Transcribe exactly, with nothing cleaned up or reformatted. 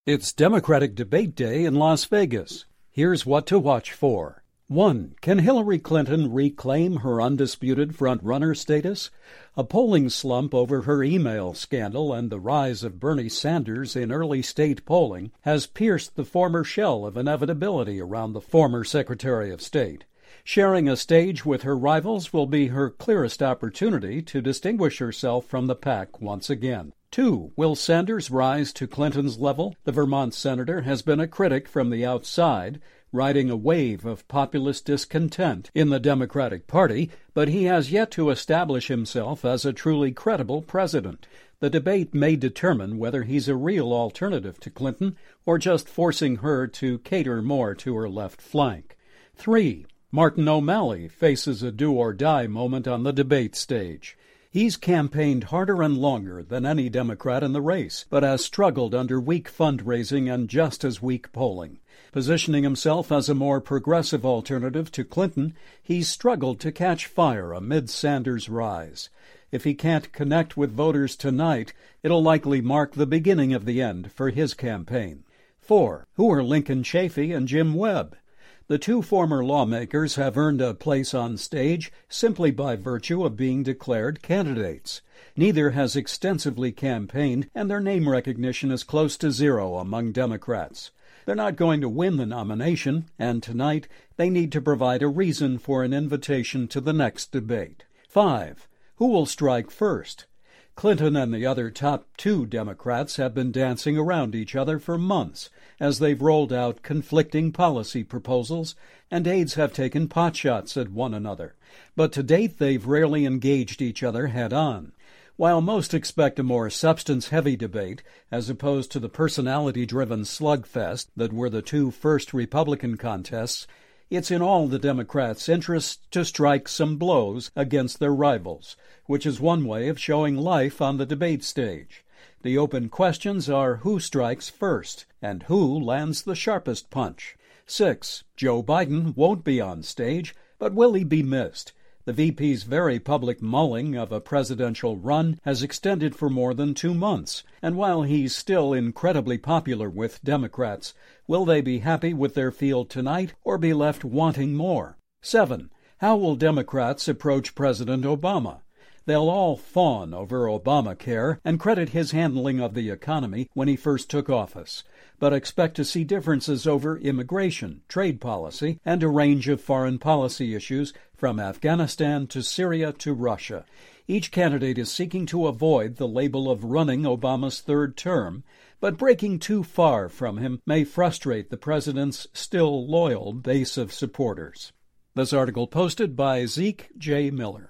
It's Democratic Debate Day in Las Vegas. Here's what to watch for. one. Can Hillary Clinton reclaim her undisputed front-runner status? A polling slump over her email scandal and the rise of Bernie Sanders in early state polling has pierced the former shell of inevitability around the former Secretary of State. Sharing a stage with her rivals will be her clearest opportunity to distinguish herself from the pack once again. Two. Will Sanders rise to Clinton's level? The Vermont senator has been a critic from the outside, riding a wave of populist discontent in the Democratic Party, but he has yet to establish himself as a truly credible president. The debate may determine whether he's a real alternative to Clinton or just forcing her to cater more to her left flank. Three. Martin O'Malley faces a do-or-die moment on the debate stage. He's campaigned harder and longer than any Democrat in the race, but has struggled under weak fundraising and just as weak polling. Positioning himself as a more progressive alternative to Clinton, he's struggled to catch fire amid Sanders' rise. If he can't connect with voters tonight, it'll likely mark the beginning of the end for his campaign. Four. Who are Lincoln Chafee and Jim Webb? The two former lawmakers have earned a place on stage simply by virtue of being declared candidates. Neither has extensively campaigned, and their name recognition is close to zero among Democrats. They're not going to win the nomination, and tonight they need to provide a reason for an invitation to the next debate. Five. Who will strike first? Clinton and the other top two Democrats have been dancing around each other for months as they've rolled out conflicting policy proposals, and aides have taken potshots at one another. But to date, they've rarely engaged each other head-on. While most expect a more substance-heavy debate, as opposed to the personality-driven slugfest that were the two first Republican contests, it's in all the Democrats' interest to strike some blows against their rivals, which is one way of showing life on the debate stage. The open questions are who strikes first and who lands the sharpest punch. Six. Joe Biden won't be on stage, but will he be missed? The V P's very public mulling of a presidential run has extended for more than two months, and while he's still incredibly popular with Democrats, will they be happy with their field tonight or be left wanting more? Seven. How will Democrats approach President Obama? They'll all fawn over Obamacare and credit his handling of the economy when he first took office, but expect to see differences over immigration, trade policy, and a range of foreign policy issues from Afghanistan to Syria to Russia. Each candidate is seeking to avoid the label of running Obama's third term, but breaking too far from him may frustrate the president's still loyal base of supporters. This article posted by Zeke J. Miller.